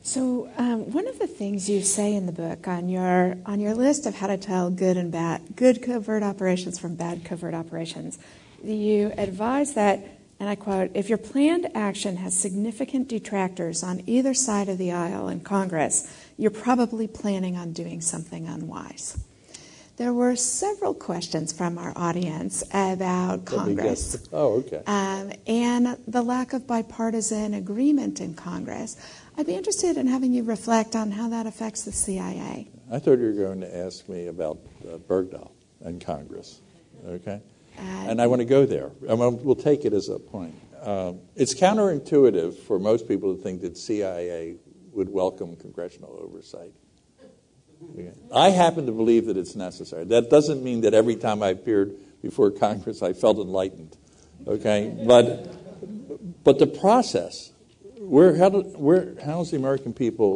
So one of the things you say in the book on your list of how to tell good covert operations from bad covert operations, you advise that, and I quote, if your planned action has significant detractors on either side of the aisle in Congress, you're probably planning on doing something unwise. There were several questions from our audience about Congress. Oh, okay. And the lack of bipartisan agreement in Congress. I'd be interested in having you reflect on how that affects the CIA. I thought you were going to ask me about Bergdahl and Congress, okay? And I want to go there. We'll take it as a point. It's counterintuitive for most people to think that CIA would welcome congressional oversight. I happen to believe that it's necessary. That doesn't mean that every time I appeared before Congress I felt enlightened, okay? But the process, how do the American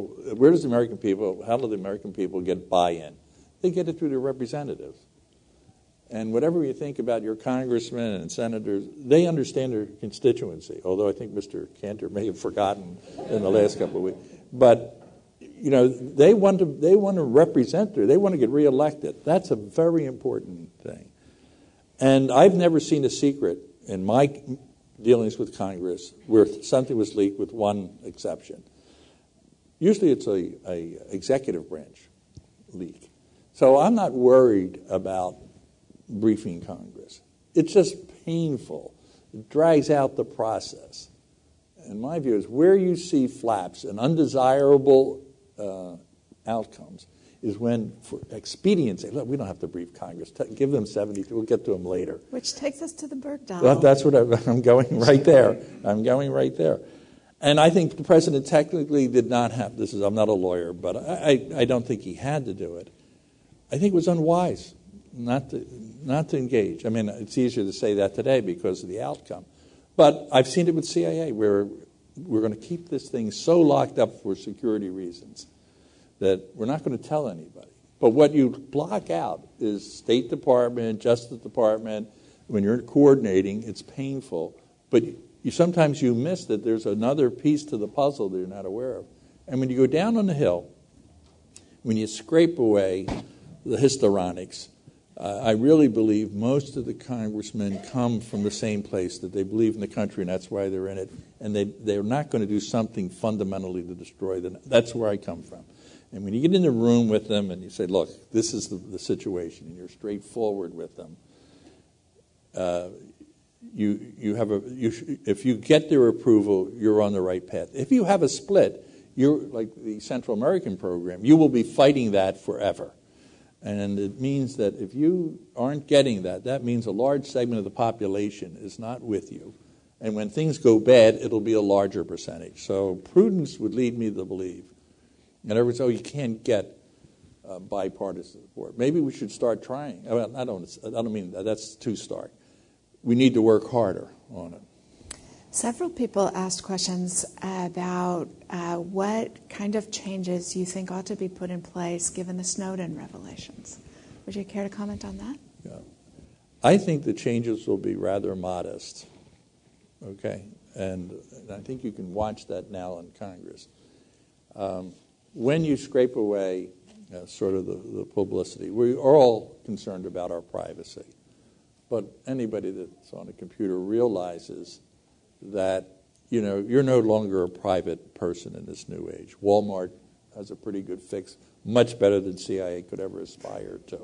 people get buy-in? They get it through their representatives. And whatever you think about your congressmen and senators, they understand their constituency, although I think Mr. Cantor may have forgotten in the last couple of weeks. But they want to represent her. They want to get reelected. That's a very important thing. And I've never seen a secret in my dealings with Congress where something was leaked, with one exception. Usually it's a executive branch leak. So I'm not worried about briefing Congress. It's just painful. It drags out the process. And my view is where you see flaps and undesirable outcomes is when, for expediency, look, we don't have to brief Congress. Give them 72. We'll get to them later. Which takes us to the Bergdahl. Well, that's what I'm going right there. I'm going right there. And I think the president technically did not have, I'm not a lawyer, but I don't think he had to do it. I think it was unwise not to engage. I mean, it's easier to say that today because of the outcome. But I've seen it with CIA, where we're going to keep this thing so locked up for security reasons that we're not going to tell anybody. But what you block out is State Department, Justice Department. When you're coordinating, it's painful. But sometimes you miss that there's another piece to the puzzle that you're not aware of. And when you go down on the Hill, when you scrape away the histrionics, I really believe most of the congressmen come from the same place, that they believe in the country, and that's why they're in it. And they're not going to do something fundamentally to destroy them. That's where I come from. And when you get in the room with them and you say, look, this is the situation, and you're straightforward with them, if you get their approval, you're on the right path. If you have a split, you're like the Central American program, you will be fighting that forever. And it means that if you aren't getting that, that means a large segment of the population is not with you. And when things go bad, it'll be a larger percentage. So prudence would lead me to believe. And everyone says, you can't get bipartisan support. Maybe we should start trying. I don't mean that. That's too stark. We need to work harder on it. Several people asked questions about what kind of changes you think ought to be put in place given the Snowden revelations. Would you care to comment on that? Yeah. I think the changes will be rather modest, okay? And I think you can watch that now in Congress. When you scrape away sort of the publicity, we are all concerned about our privacy. But anybody that's on a computer realizes that, you're no longer a private person in this new age. Walmart has a pretty good fix, much better than CIA could ever aspire to.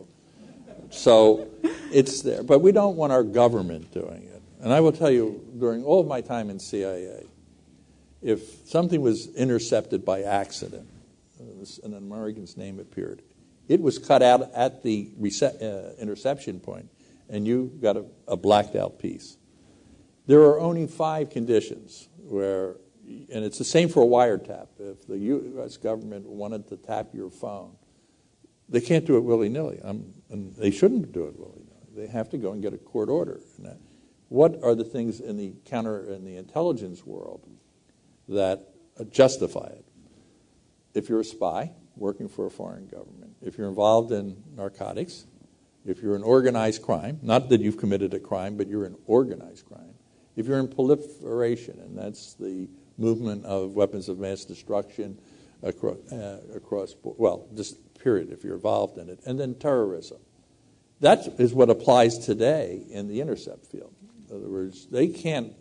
So it's there. But we don't want our government doing it. And I will tell you, during all of my time in CIA, if something was intercepted by accident, an American's name appeared, it was cut out at the interception point, and you got a blacked out piece. There are only 5 conditions where, and it's the same for a wiretap. If the U.S. government wanted to tap your phone, they can't do it willy-nilly, and they shouldn't do it willy-nilly. They have to go and get a court order. What are the things in the intelligence world that justify it? If you're a spy working for a foreign government, if you're involved in narcotics, if you're in organized crime, not that you've committed a crime, but you're in organized crime, if you're in proliferation, and that's the movement of weapons of mass destruction, across well, just period, if you're involved in it. And then terrorism. That is what applies today in the intercept field. In other words, they can't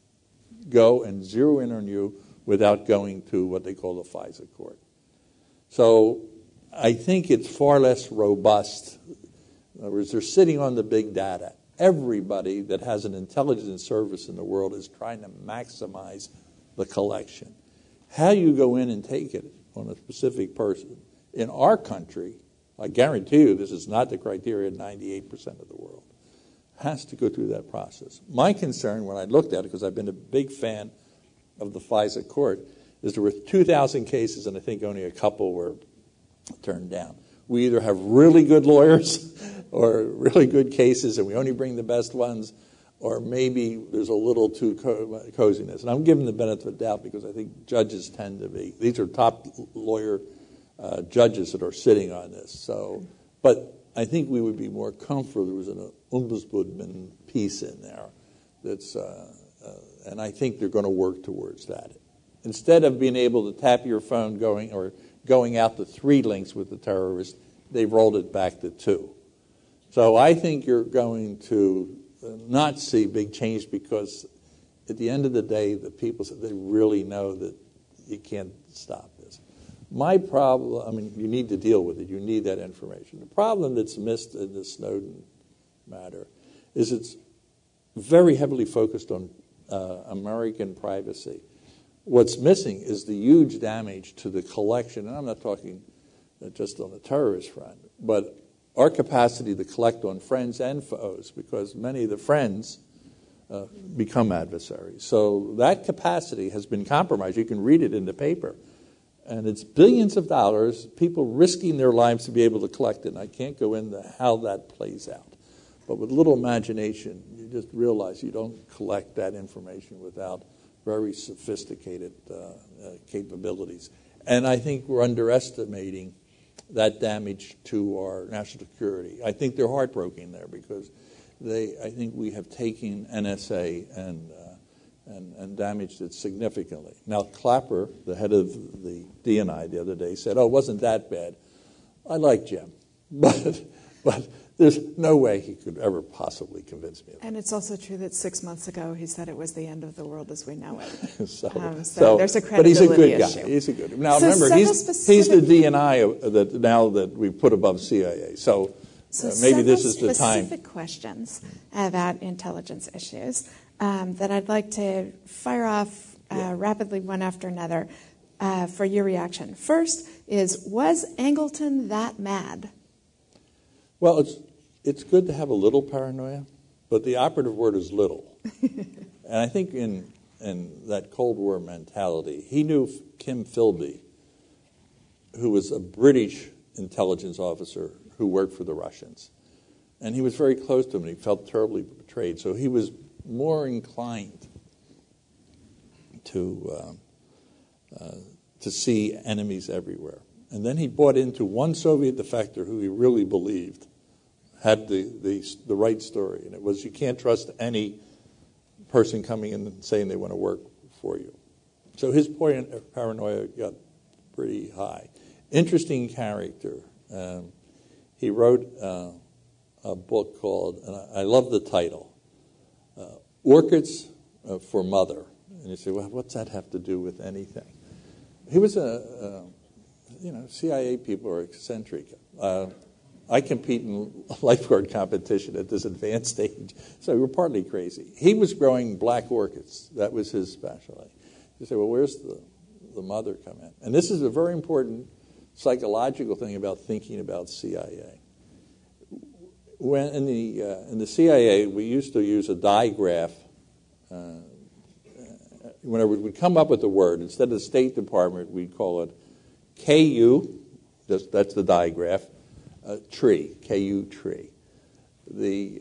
go and zero in on you without going to what they call the FISA court. So I think it's far less robust. In other words, they're sitting on the big data. Everybody that has an intelligence service in the world is trying to maximize the collection. How you go in and take it on a specific person. In our country, I guarantee you this is not the criteria of 98% of the world. Has to go through that process. My concern when I looked at it, because I've been a big fan of the FISA court, is there were 2,000 cases and I think only a couple were turned down. We either have really good lawyers or really good cases and we only bring the best ones, or maybe there's a little too coziness. And I'm giving the benefit of the doubt because I think judges tend to be. These are top lawyer judges that are sitting on this. So, but I think we would be more comfortable. There was an ombudsman piece in there that's, and I think they're going to work towards that. Instead of being able to tap your phone going out to 3 links with the terrorist, they've rolled it back to 2. So I think you're going to not see big change because at the end of the day, the people said they really know that you can't stop this. My problem, I mean, you need to deal with it. You need that information. The problem that's missed in the Snowden matter is it's very heavily focused on American privacy. What's missing is the huge damage to the collection, and I'm not talking just on the terrorist front, but our capacity to collect on friends and foes, because many of the friends become adversaries. So that capacity has been compromised. You can read it in the paper. And it's billions of dollars, people risking their lives to be able to collect it. And I can't go into how that plays out. But with little imagination, you just realize you don't collect that information without very sophisticated capabilities. And I think we're underestimating that damage to our national security. I think they're heartbroken there because I think we have taken NSA and damaged it significantly. Now, Clapper, the head of the DNI the other day, said, it wasn't that bad. I like Jim, but there's no way he could ever possibly convince me of that. And it's also true that 6 months ago he said it was the end of the world as we know it. so there's a credibility but he's a good issue. guy. He's a good guy. Now, remember, he's the DNI now that we put above CIA. So maybe this is the time. Specific questions about intelligence issues that I'd like to fire off rapidly one after another for your reaction. First is, was Angleton that mad? Well, it's good to have a little paranoia, but the operative word is little. And I think in that Cold War mentality, he knew Kim Philby, who was a British intelligence officer who worked for the Russians. And he was very close to him, and he felt terribly betrayed. So he was more inclined to see enemies everywhere. And then he bought into one Soviet defector who he really believed had the right story. And it was, you can't trust any person coming in and saying they want to work for you. So his paranoia got pretty high. Interesting character. He wrote a book called, and I love the title, Orchids for Mother. And you say, well, what's that have to do with anything? He was CIA people are eccentric. I compete in lifeguard competition at this advanced stage, so we were partly crazy. He was growing black orchids. That was his specialty. You say, well, where's the mother come in? And this is a very important psychological thing about thinking about CIA. When in the CIA, we used to use a digraph. Whenever we'd come up with a word, instead of the State Department, we'd call it KU, that's the digraph, tree, KU tree. The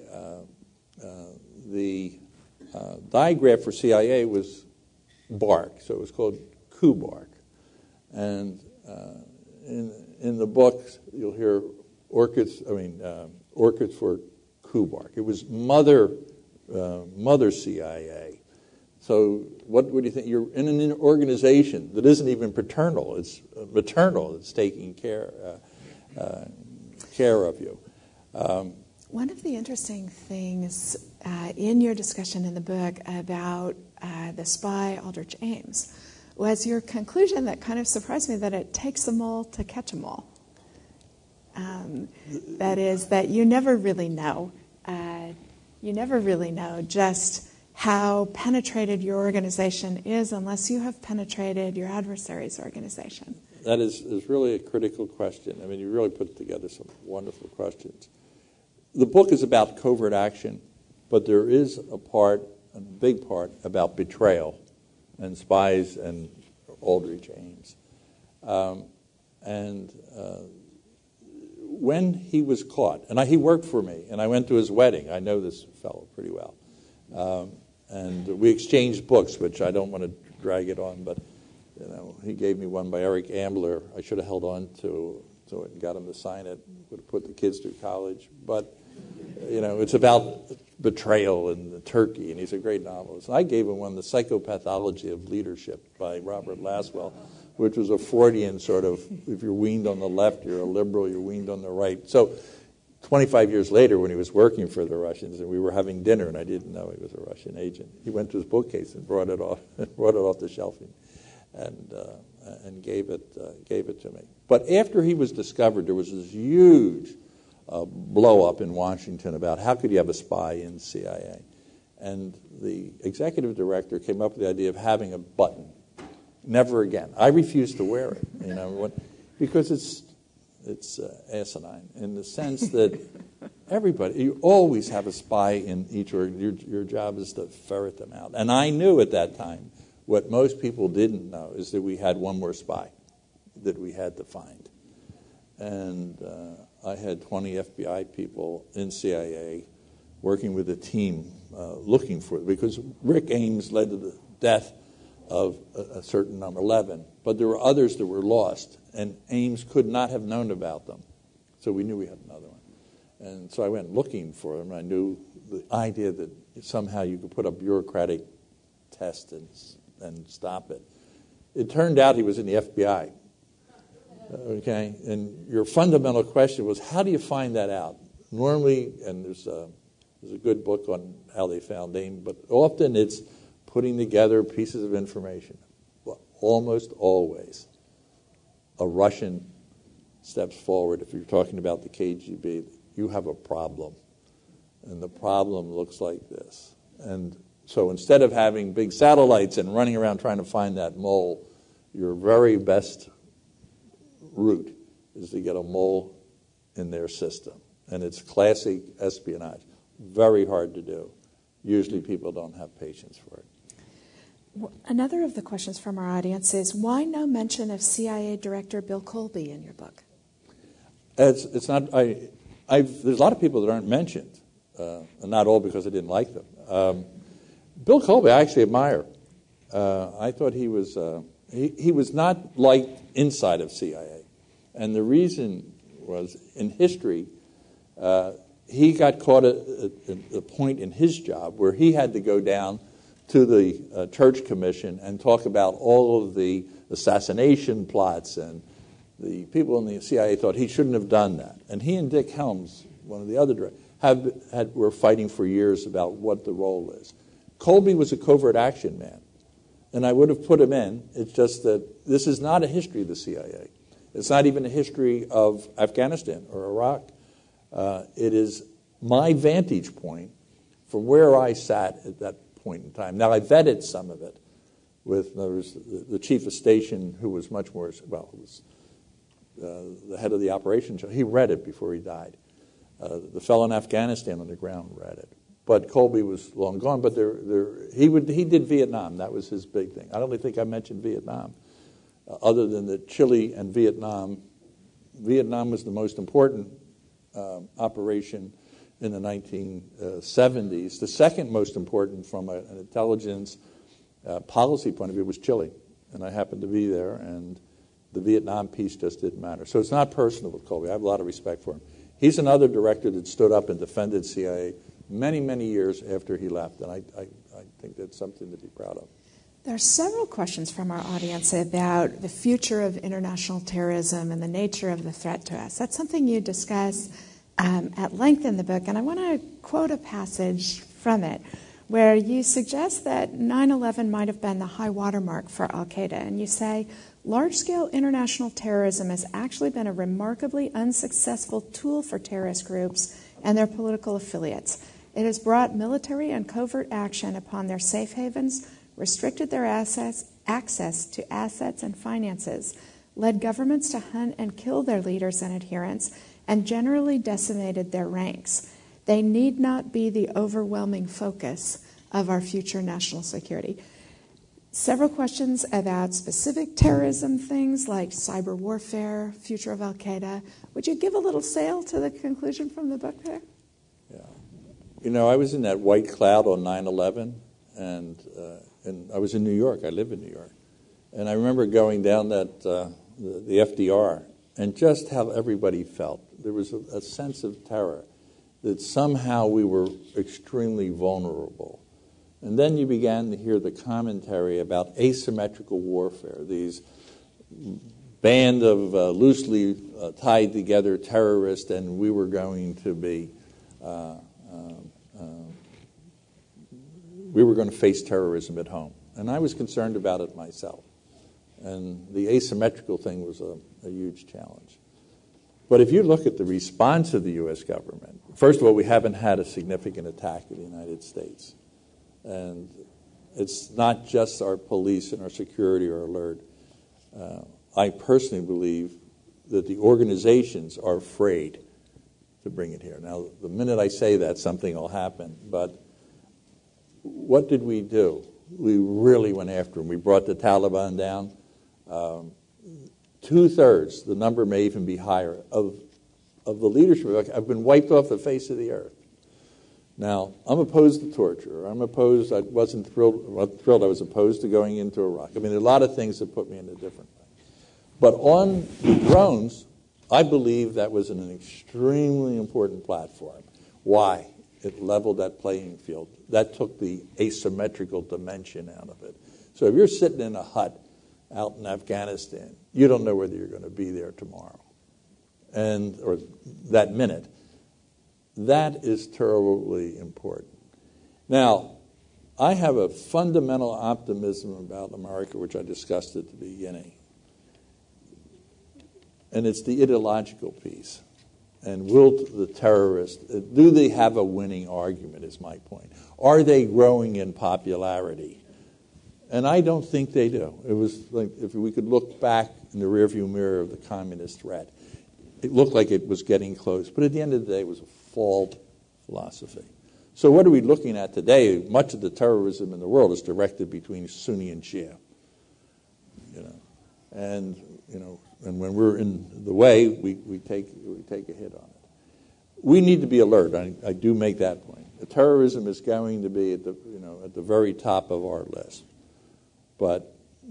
digraph for CIA was bark, so it was called Ku bark. And in the book, you'll hear orchids for Ku bark. It was mother CIA. So what would you think? You're in an organization that isn't even paternal. It's maternal. It's taking care of you. One of the interesting things in your discussion in the book about the spy Aldrich Ames was your conclusion that kind of surprised me, that it takes a mole to catch a mole. That is, that you never really know. You never really know just how penetrated your organization is unless you have penetrated your adversary's organization. That is really a critical question. I mean, you really put together some wonderful questions. The book is about covert action, but there is a big part, about betrayal and spies and Aldrich Ames. When he was caught, and he worked for me, and I went to his wedding. I know this fellow pretty well. And we exchanged books, which I don't want to drag it on, but he gave me one by Eric Ambler. I should have held on to it and got him to sign it. Would have put the kids through college. But, it's about betrayal and Turkey, and he's a great novelist. And I gave him one, The Psychopathology of Leadership by Robert Lasswell, which was a Freudian sort of, if you're weaned on the left, you're a liberal, you're weaned on the right. So 25 years later, when he was working for the Russians, and we were having dinner, and I didn't know he was a Russian agent, he went to his bookcase and brought it off the shelf and gave it to me. But after he was discovered, there was this huge blow up in Washington about how could you have a spy in CIA, and the executive director came up with the idea of having a button. Never again. I refused to wear it, because it's asinine in the sense that you always have a spy in each organization. Your job is to ferret them out. And I knew at that time what most people didn't know is that we had one more spy that we had to find. And I had 20 FBI people in CIA working with a team looking for it, because Rick Ames led to the death of a certain number, 11. But there were others that were lost, and Ames could not have known about them. So we knew we had another one. And so I went looking for him. I knew the idea that somehow you could put a bureaucratic test and stop it. It turned out he was in the FBI. Okay? And your fundamental question was, how do you find that out? Normally, and there's a good book on how they found Ames, but often it's putting together pieces of information. Well, almost always, a Russian steps forward. If you're talking about the KGB, you have a problem, and the problem looks like this. And so instead of having big satellites and running around trying to find that mole, your very best route is to get a mole in their system. And it's classic espionage. Very hard to do. Usually people don't have patience for it. Another of the questions from our audience is, why no mention of CIA Director Bill Colby in your book? It's not. There's a lot of people that aren't mentioned, and not all because I didn't like them. Bill Colby, I actually admire. I thought he was not liked inside of CIA, and the reason was in history. He got caught at a point in his job where he had to go down to the Church Commission and talk about all of the assassination plots, and the people in the CIA thought he shouldn't have done that. And he and Dick Helms, one of the other directors, were fighting for years about what the role is. Colby was a covert action man, and I would have put him in. It's just that this is not a history of the CIA. It's not even a history of Afghanistan or Iraq. It is my vantage point from where I sat at that point in time. Now, I vetted some of it with the chief of station, who was much more, was the head of the operations. He read it before he died. The fellow in Afghanistan on the ground read it. But Colby was long gone. But he did Vietnam. That was his big thing. I don't think I mentioned Vietnam, other than that Chile and Vietnam. Vietnam was the most important operation in the 1970s. The second most important from an intelligence policy point of view was Chile. And I happened to be there, and the Vietnam piece just didn't matter. So it's not personal with Colby. I have a lot of respect for him. He's another director that stood up and defended CIA many, many years after he left, and I think that's something to be proud of. There are several questions from our audience about the future of international terrorism and the nature of the threat to us. That's something you discuss at length in the book, and I want to quote a passage from it where you suggest that 9/11 might have been the high watermark for al-Qaeda, and you say, large-scale international terrorism has actually been a remarkably unsuccessful tool for terrorist groups and their political affiliates. It has brought military and covert action upon their safe havens, restricted their access to assets and finances, led governments to hunt and kill their leaders and adherents, and generally decimated their ranks. They need not be the overwhelming focus of our future national security. Several questions about specific terrorism things like cyber warfare, future of al-Qaeda. Would you give a little sail to the conclusion from the book there? Yeah. I was in that white cloud on 9/11, and I was in New York. I live in New York. And I remember going down the FDR and just how everybody felt. There was a sense of terror that somehow we were extremely vulnerable. And then you began to hear the commentary about asymmetrical warfare, these band of loosely tied together terrorists, and we were going to be we were going to face terrorism at home. And I was concerned about it myself. And the asymmetrical thing was a huge challenge. But if you look at the response of the U.S. government, first of all, we haven't had a significant attack in the United States. And it's not just our police and our security or alert. I personally believe that the organizations are afraid to bring it here. Now, the minute I say that, something will happen. But what did we do? We really went after them. We brought the Taliban down. 2/3, the number may even be higher, of the leadership have been wiped off the face of the earth. Now, I'm opposed to torture. I wasn't thrilled I was opposed to going into Iraq. I mean, there are a lot of things that put me in a different way. But on the drones, I believe that was an extremely important platform. Why? It leveled that playing field. That took the asymmetrical dimension out of it. So if you're sitting in a hut out in Afghanistan, you don't know whether you're going to be there tomorrow or that minute. That is terribly important. Now, I have a fundamental optimism about America, which I discussed at the beginning. And it's the ideological piece. And will the terrorists, do they have a winning argument, is my point. Are they growing in popularity? And I don't think they do. It was like if we could look back in the rearview mirror of the communist threat, it looked like it was getting close. But at the end of the day, it was a flawed philosophy. So what are we looking at today? Much of the terrorism in the world is directed between Sunni and Shia. And when we're in the way, we take a hit on it. We need to be alert. I do make that point. The terrorism is going to be at the very top of our list. But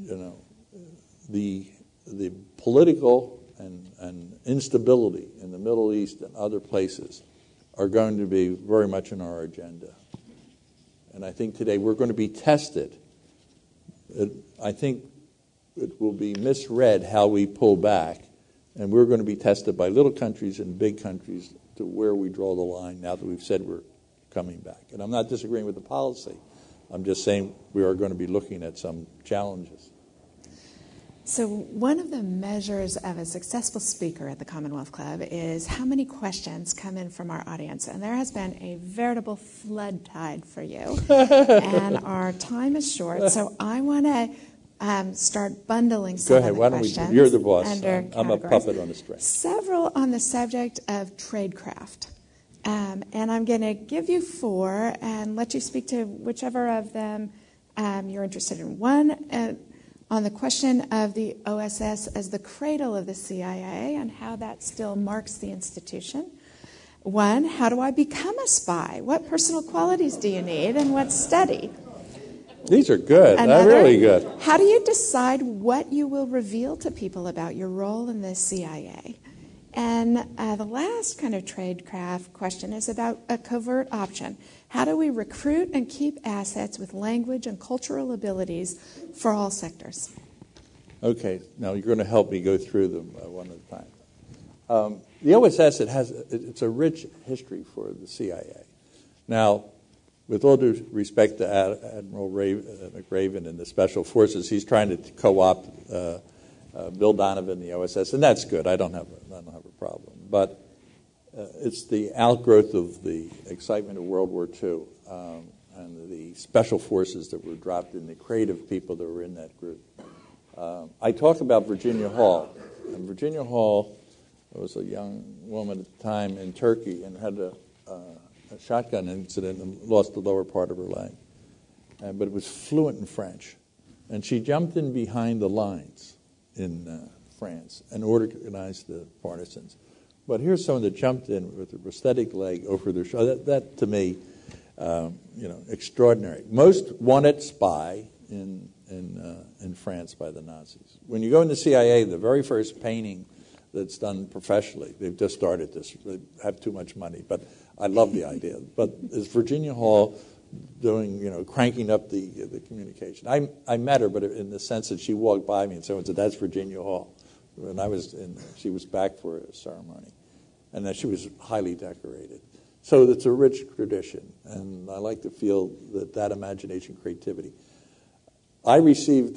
the political and instability in the Middle East and other places are going to be very much in our agenda. And I think today we're going to be tested. I think it will be misread how we pull back, and we're going to be tested by little countries and big countries to where we draw the line now that we've said we're coming back. And I'm not disagreeing with the policy. I'm just saying we are going to be looking at some challenges. So one of the measures of a successful speaker at the Commonwealth Club is how many questions come in from our audience. And there has been a veritable flood tide for you. And our time is short, so I want to start bundling some of the questions. Go ahead. You're the boss. I'm a puppet on a string. Several on the subject of tradecraft. And I'm going to give you 4 and let you speak to whichever of them you're interested in. One, on the question of the OSS as the cradle of the CIA and how that still marks the institution. One, how do I become a spy? What personal qualities do you need and what study? These are good. They're really good. How do you decide what you will reveal to people about your role in the CIA? And the last kind of tradecraft question is about a covert option. How do we recruit and keep assets with language and cultural abilities for all sectors? Okay, now you're going to help me go through them one at a time. The OSS, it's a rich history for the CIA. Now, with all due respect to Admiral McRaven and the Special Forces, he's trying to co-opt Bill Donovan, the OSS, and that's good. I don't have a problem. But it's the outgrowth of the excitement of World War II and the Special Forces that were dropped in, the creative people that were in that group. I talk about Virginia Hall. And Virginia Hall was a young woman at the time in Turkey and had a shotgun incident and lost the lower part of her leg. But it was fluent in French. And she jumped in behind the lines in France and organized the partisans. But here's someone that jumped in with a prosthetic leg over their shoulder. That to me, extraordinary. Most wanted spy in France by the Nazis. When you go in the CIA, the very first painting that's done professionally, they've just started this. They have too much money, but I love the idea. But is Virginia Hall doing, cranking up the communication? I met her, but in the sense that she walked by me and someone said, "That's Virginia Hall." When I was she was back for a ceremony, and that she was highly decorated. So it's a rich tradition, and I like to feel that imagination, creativity. I received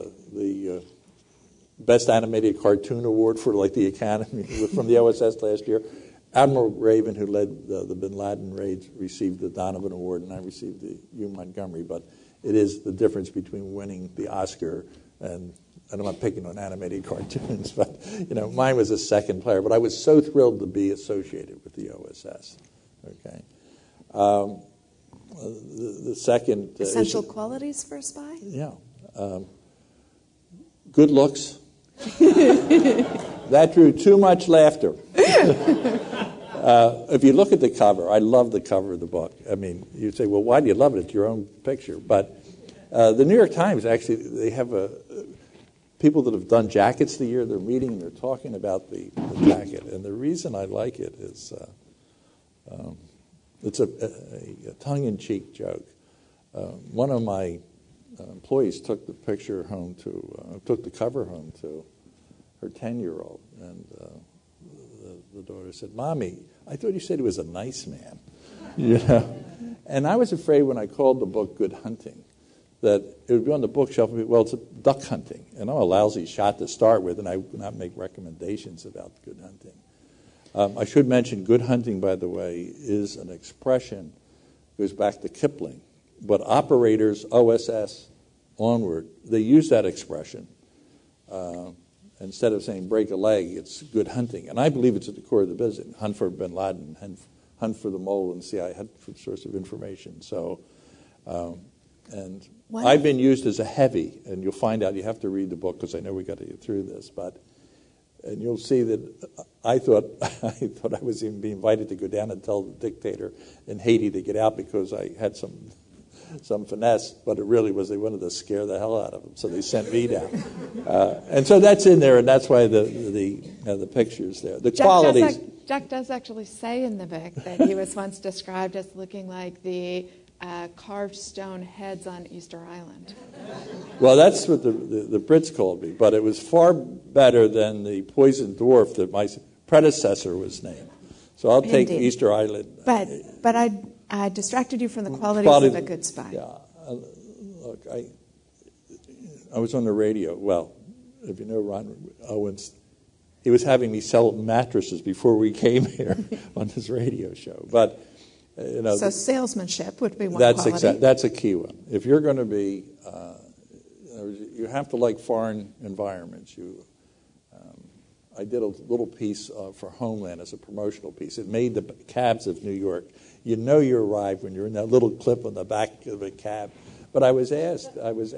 the Best Animated Cartoon Award for the Academy from the OSS last year. Admiral Raven, who led the Bin Laden raids, received the Donovan Award, and I received the Hugh Montgomery. But it is the difference between winning the Oscar and I'm not picking on animated cartoons, but mine was a second player. But I was so thrilled to be associated with the OSS. Okay. The second essential qualities for a spy? Yeah. Good looks. That drew too much laughter. If you look at the cover, I love the cover of the book. I mean, you say, well, why do you love it? It's your own picture. But the New York Times, actually, they have people that have done jackets the year they're meeting, and they're talking about the jacket. And the reason I like it is it's a tongue-in-cheek joke. One of my employees took the picture home took the cover home to her 10-year-old, and the daughter said, "Mommy, I thought you said he was a nice man." And I was afraid when I called the book Good Hunting that it would be on the bookshelf and be, well, it's duck hunting. And I'm a lousy shot to start with, and I would not make recommendations about good hunting. I should mention good hunting, by the way, is an expression, goes back to Kipling. But operators, OSS onward, they use that expression. Instead of saying break a leg, it's good hunting. And I believe it's at the core of the business. Hunt for Bin Laden, hunt for the mole and CIA, hunt for the source of information. So, I've been used as a heavy, and you'll find out, you have to read the book because I know we got to get through this, and you'll see that I thought I was even being invited to go down and tell the dictator in Haiti to get out because I had some finesse, but it really was they wanted to scare the hell out of him, so they sent me down. And so that's in there, and that's why the picture's there. The qualities. Jack does actually say in the book that he was once described as looking like the carved stone heads on Easter Island. Well, that's what the Brits called me, but it was far better than the poisoned dwarf that my predecessor was named. So I'll take Indeed. Easter Island. But I distracted you from the qualities of a good spy. Yeah, look, I was on the radio. Well, if you know Ron Owens, he was having me sell mattresses before we came here on his radio show. But so salesmanship would be one quality. That's a key one. If you're going to be, you have to like foreign environments. I did a little piece for Homeland as a promotional piece. It made the cabs of New York. You know you arrived when you're in that little clip on the back of a cab. But I was asked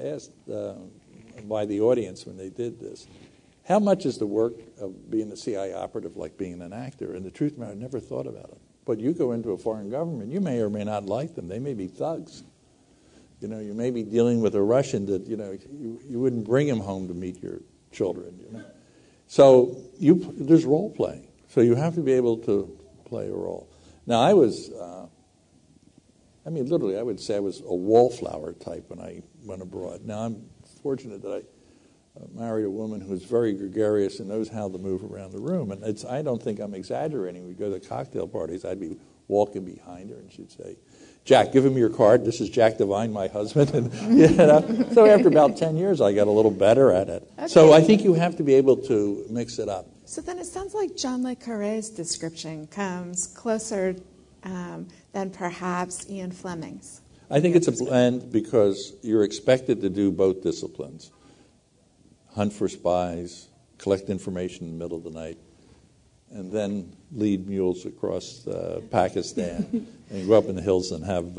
by the audience when they did this, how much is the work of being a CIA operative like being an actor? And the truth, I never thought about it. But you go into a foreign government, you may or may not like them. They may be thugs. You may be dealing with a Russian that, you wouldn't bring him home to meet your children, So there's role playing So you have to be able to play a role. Now, I was, literally, I would say I was a wallflower type when I went abroad. Now, I'm fortunate that I married a woman who's very gregarious and knows how to move around the room. And I don't think I'm exaggerating. We'd go to cocktail parties. I'd be walking behind her, and she'd say, "Jack, give him your card. This is Jack Devine, my husband." And, so after about 10 years, I got a little better at it. Okay. So I think you have to be able to mix it up. So then it sounds like John le Carré's description comes closer than perhaps Ian Fleming's. I think it's a blend because you're expected to do both disciplines. Hunt for spies, collect information in the middle of the night, and then lead mules across Pakistan and go up in the hills and have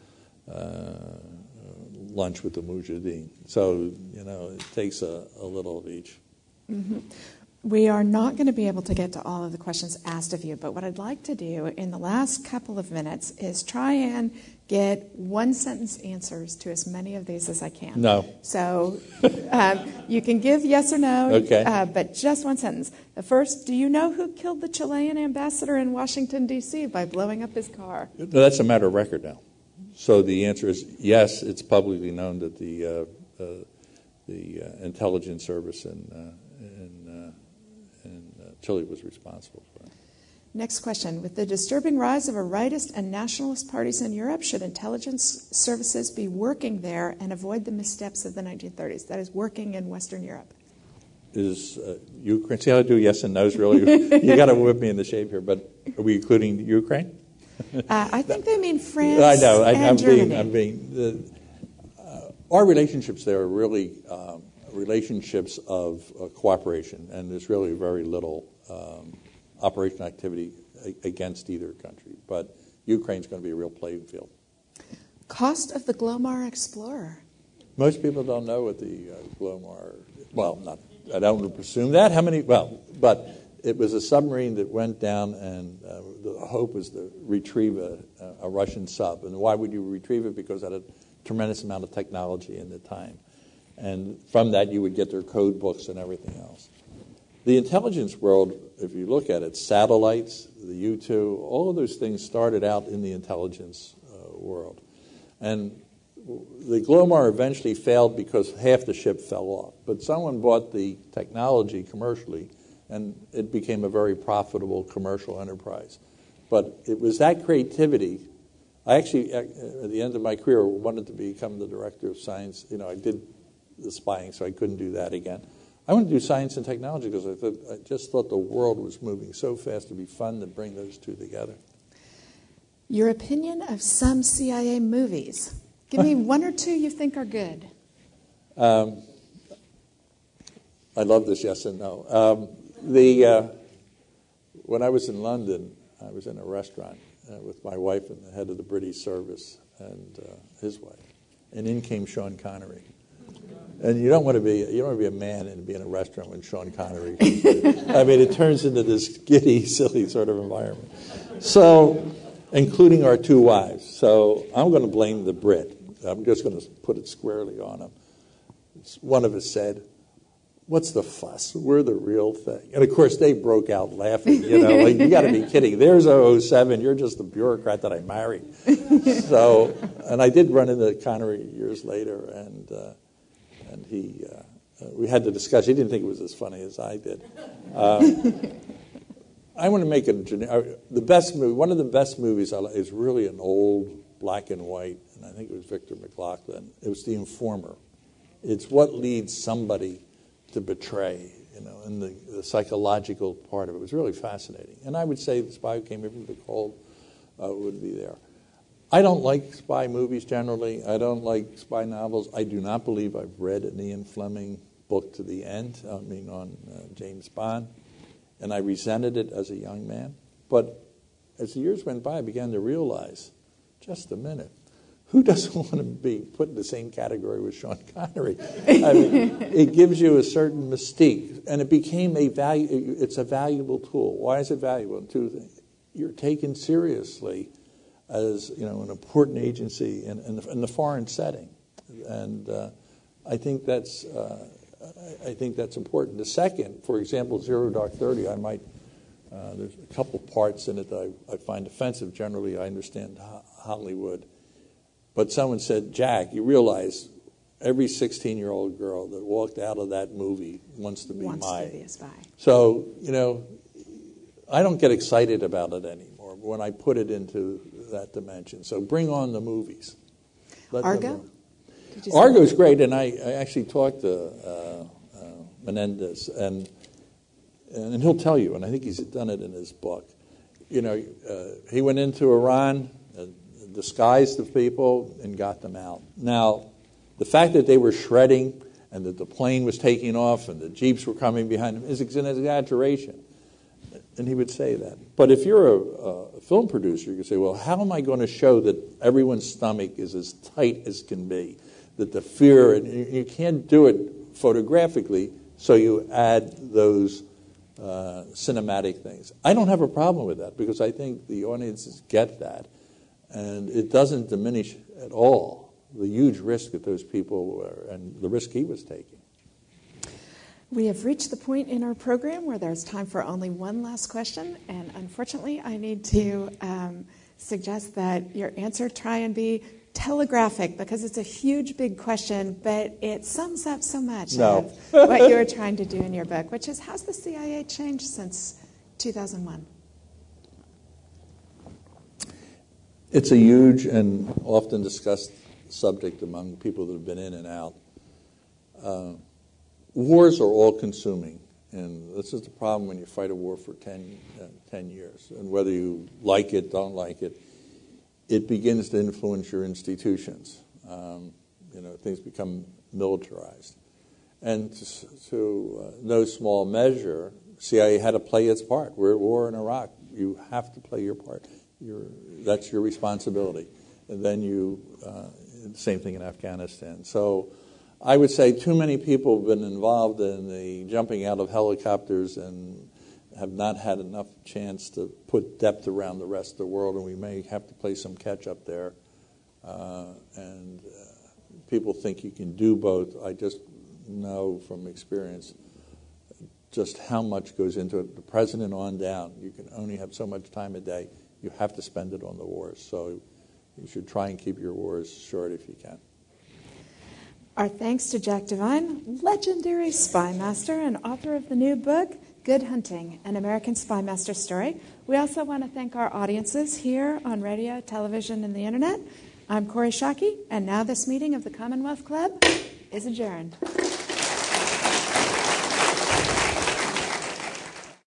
lunch with the Mujahideen. So, it takes a little of each. Mm-hmm. We are not going to be able to get to all of the questions asked of you, but what I'd like to do in the last couple of minutes is try and get one-sentence answers to as many of these as I can. No. So you can give yes or no, okay. But just one sentence. The first, do you know who killed the Chilean ambassador in Washington, D.C. by blowing up his car? No, that's a matter of record now. So the answer is yes, it's publicly known that the intelligence service in Chile was responsible for it. Next question. With the disturbing rise of a rightist and nationalist parties in Europe, should intelligence services be working there and avoid the missteps of the 1930s? That is, working in Western Europe. Is Ukraine? See how I do yes and no's, really? You got to whip me in the shape here, but are we including Ukraine? I think they mean France I know. and Germany. Our relationships there are really relationships of cooperation, and there's really very little operational activity against either country. But Ukraine's going to be a real playing field. Cost of the Glomar Explorer. Most people don't know what the Glomar. Well, I don't presume that. How many? Well, but it was a submarine that went down, and the hope was to retrieve a Russian sub. And why would you retrieve it? Because it had a tremendous amount of technology in the time. And from that, you would get their code books and everything else. The intelligence world, if you look at it, satellites, the U-2, all of those things started out in the intelligence world. And the Glomar eventually failed because half the ship fell off. But someone bought the technology commercially, and it became a very profitable commercial enterprise. But it was that creativity. I actually, at the end of my career, wanted to become the director of science. I did the spying, so I couldn't do that again. I wanted to do science and technology because I just thought the world was moving so fast. It'd be fun to bring those two together. Your opinion of some CIA movies. Give me one or two you think are good. I love this yes and no. When I was in London, I was in a restaurant with my wife and the head of the British service and his wife, and in came Sean Connery. And you don't want to be a man and be in a restaurant with Sean Connery. It turns into this giddy, silly sort of environment. So, including our two wives. So I'm going to blame the Brit. I'm just going to put it squarely on him. One of us said, "What's the fuss? We're the real thing." And of course, they broke out laughing. You got to be kidding. There's 007. You're just the bureaucrat that I married. So, and I did run into Connery years later, and he, we had to discuss. He didn't think it was as funny as I did. I want to make the best movie. One of the best movies is really an old black and white, and I think it was Victor McLaglen. It was The Informer. It's what leads somebody to betray, and the psychological part of it was really fascinating. And I would say The Spy Who Came Here from the Cold would be there. I don't like spy movies generally. I don't like spy novels. I do not believe I've read an Ian Fleming book to the end, on James Bond, and I resented it as a young man. But as the years went by, I began to realize, just a minute, who doesn't want to be put in the same category with Sean Connery? It gives you a certain mystique, and it became it's a valuable tool. Why is it valuable? Two things. You're taken seriously as an important agency in the foreign setting, and I think that's important. The second, for example, Zero Dark 30, I might There's a couple parts in it that I find offensive. Generally, I understand Hollywood. But someone said, Jack, you realize every 16-year-old girl that walked out of that movie wants to be a spy. So, I don't get excited about it anymore when I put it into that dimension. So bring on the movies. Argo? Argo's great, and I actually talked to Menendez, and he'll tell you, and I think he's done it in his book. He went into Iran, disguised the people, and got them out. Now, the fact that they were shredding and that the plane was taking off and the jeeps were coming behind them is an exaggeration. And he would say that. But if you're a film producer, you could say, well, how am I going to show that everyone's stomach is as tight as can be? That the fear, and you can't do it photographically, so you add those cinematic things. I don't have a problem with that because I think the audiences get that. And it doesn't diminish at all the huge risk that those people were and the risk he was taking. We have reached the point in our program where there's time for only one last question, and unfortunately I need to suggest that your answer try and be telegraphic because it's a huge, big question, but it sums up so much of what you were trying to do in your book, which is, how's the CIA changed since 2001? It's a huge and often discussed subject among people that have been in and out. Wars are all-consuming, and this is the problem when you fight a war for 10 years. And whether you like it, don't like it, it begins to influence your institutions. Things become militarized. And to no small measure, CIA had to play its part. We're at war in Iraq. You have to play your part. That's your responsibility. And then same thing in Afghanistan. So I would say too many people have been involved in the jumping out of helicopters and have not had enough chance to put depth around the rest of the world, and we may have to play some catch-up there. And people think you can do both. I just know from experience just how much goes into it. The president on down, you can only have so much time a day. You have to spend it on the wars. So you should try and keep your wars short if you can. Our thanks to Jack Devine, legendary spy master and author of the new book, Good Hunting, An American Spy Master Story. We also want to thank our audiences here on radio, television, and the internet. I'm Kori Schake, and now this meeting of the Commonwealth Club is adjourned.